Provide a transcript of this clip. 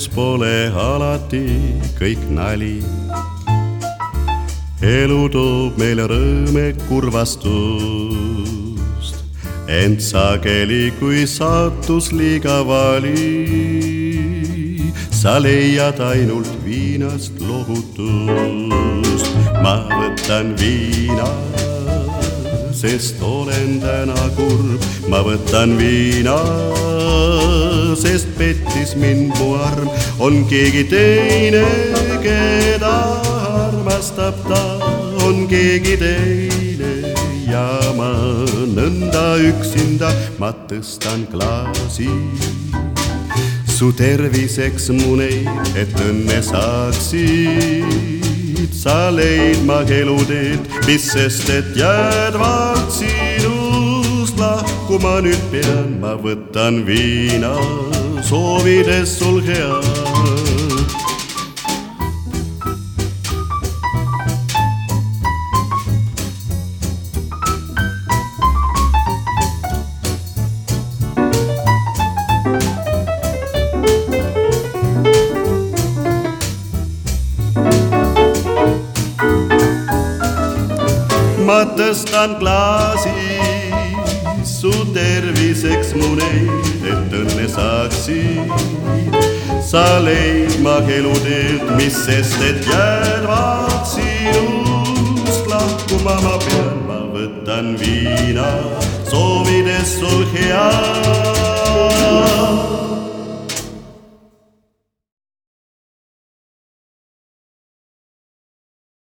pole alati kõik nali. Elu toob meile rõõme kurvastust, ent sageli, kui saatus liiga vali, sa leiad ainult viinast lohutust. Ma võtan viina, sest olen täna kurb. Ma võtan viina, sest pettis mind mu arm. On keegi teine, keda armastab ta, on keegi teine ja ma nõnda üksinda ma tõstan klaasi su terviseks mu neid, et õnne saaksid sa leidma eluteed, mis sest, et jäädvalt sinust lahkuma nüüd pean. Ma võtan viina, soovides sul head. Ma tõstan klaasi su terviseks mu neid, et õnne saaksid sa leidma eluteed, mis sest, et jäädvalt sinust lahkuma ma pean. Ma võtan viina, soovides sul head.